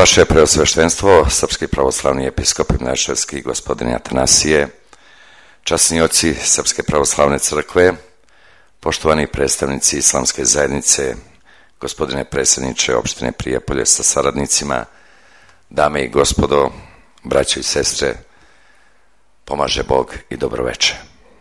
Vaše preosveštenstvo, Srpski pravoslavni episkop i Mleševski gospodin Atanasije, časni oci Srpske pravoslavne crkve, poštovani predstavnici islamske zajednice, gospodine predsjedniče opštine Prijepolje sa saradnicima, dame i gospodo, braćo i sestre, pomaže Bog i dobroveče.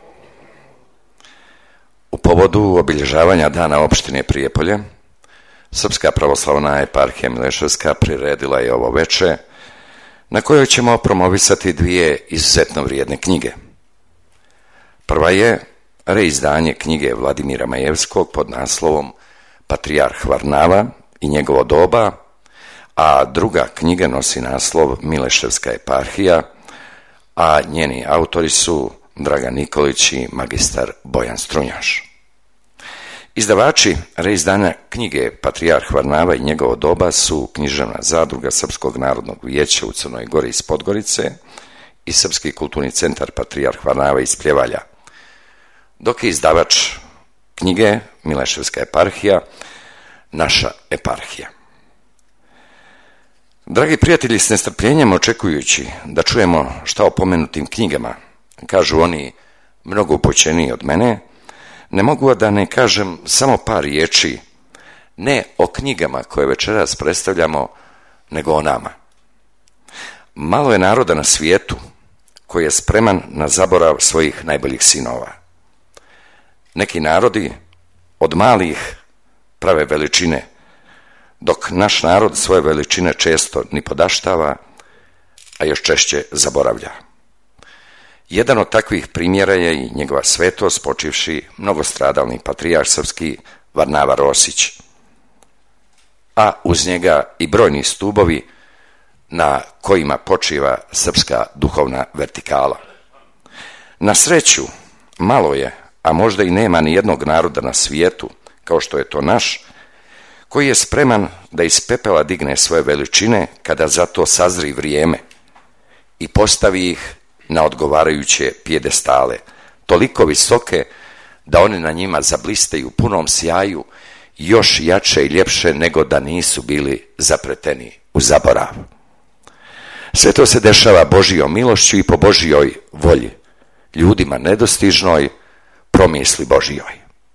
U povodu obilježavanja dana opštine Prijepolje, Srpska pravoslavna eparhija Mileševska priredila je ovo veče, na kojoj ćemo promovisati dvije izuzetno vrijedne knjige. Prva je reizdanje knjige Vladimira Majevskog pod naslovom Patrijarh Varnava i njegovo doba, a druga knjiga nosi naslov Mileševska eparhija, a njeni autori su Dragan Nikolić i magistar Bojan Strunjaš. Izdavači reizdanja knjige Patrijarh Varnava i njegovo doba su Književna zadruga Srpskog narodnog vijeća u Crnoj Gori iz Podgorice i Srpski kulturni centar Patrijarh Varnava iz Pljevalja, dok je izdavač knjige Mileševska eparhija naša eparhija. Dragi prijatelji, s nestrpljenjem očekujući da čujemo šta o pomenutim knjigama kažu oni mnogo upućeniji od mene, ne mogu da ne kažem samo par riječi, ne o knjigama koje večeras predstavljamo, nego o nama. Malo je naroda na svijetu koji je spreman na zaborav svojih najboljih sinova. Neki narodi od malih prave veličine, dok naš narod svoje veličine često nipodaštava, a još češće zaboravlja. Jedan od takvih primjera je i njegova svetost, počivši mnogostradalni patrijarh srpski Varnava Rosić, a uz njega i brojni stubovi na kojima počiva srpska duhovna vertikala. Na sreću, malo je, a možda i nema ni jednog naroda na svijetu, kao što je to naš, koji je spreman da iz pepela digne svoje veličine kada za to sazri vrijeme i postavi ih na odgovarajuće pijedestale, toliko visoke da oni na njima zablistaju u punom sjaju još jače i ljepše nego da nisu bili zapreteni u zaborav. Sve to se dešava Božijom milošću i po Božijoj volji, ljudima nedostižnoj promisli Božijoj.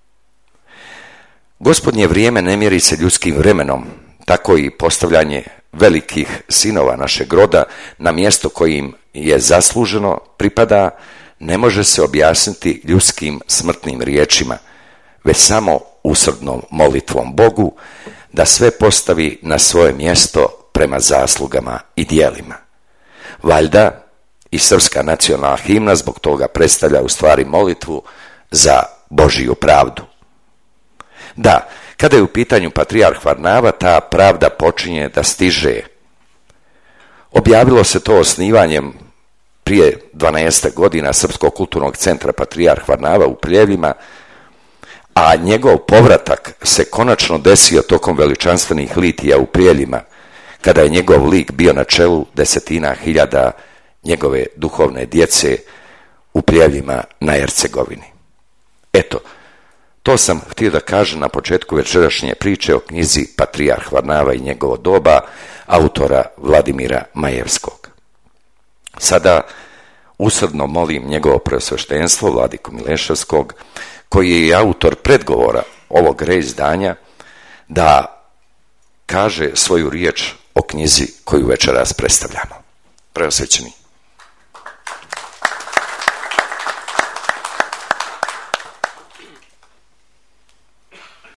Gospodnje vrijeme ne mjeri se ljudskim vremenom, tako i postavljanje velikih sinova našeg roda na mjesto kojim je zasluženo pripada ne može se objasniti ljudskim smrtnim riječima, već samo usrdnom molitvom Bogu da sve postavi na svoje mjesto prema zaslugama i djelima. Valjda i srpska nacionalna himna zbog toga predstavlja u stvari molitvu za Božiju pravdu. Da, kada je u pitanju patrijarh Varnava, ta pravda počinje da stiže. Objavilo se to osnivanjem prije 12 godina Srpskog kulturnog centra Patrijarh Varnava u Pljevljima, a njegov povratak se konačno desio tokom veličanstvenih litija u Prijeljima, kada je njegov lik bio na čelu desetina hiljada njegove duhovne djece u Pljevljima na Hercegovini. Eto, to sam htio da kažem na početku večerašnje priče o knjizi Patrijarh Varnava i njegovo doba, autora Vladimira Majevskog. Sada usrdno molim njegovo preosveštenstvo, vladiku Mileševskog, koji je i autor predgovora ovog reizdanja, da kaže svoju riječ o knjizi koju večeras predstavljamo. Preosvećeni.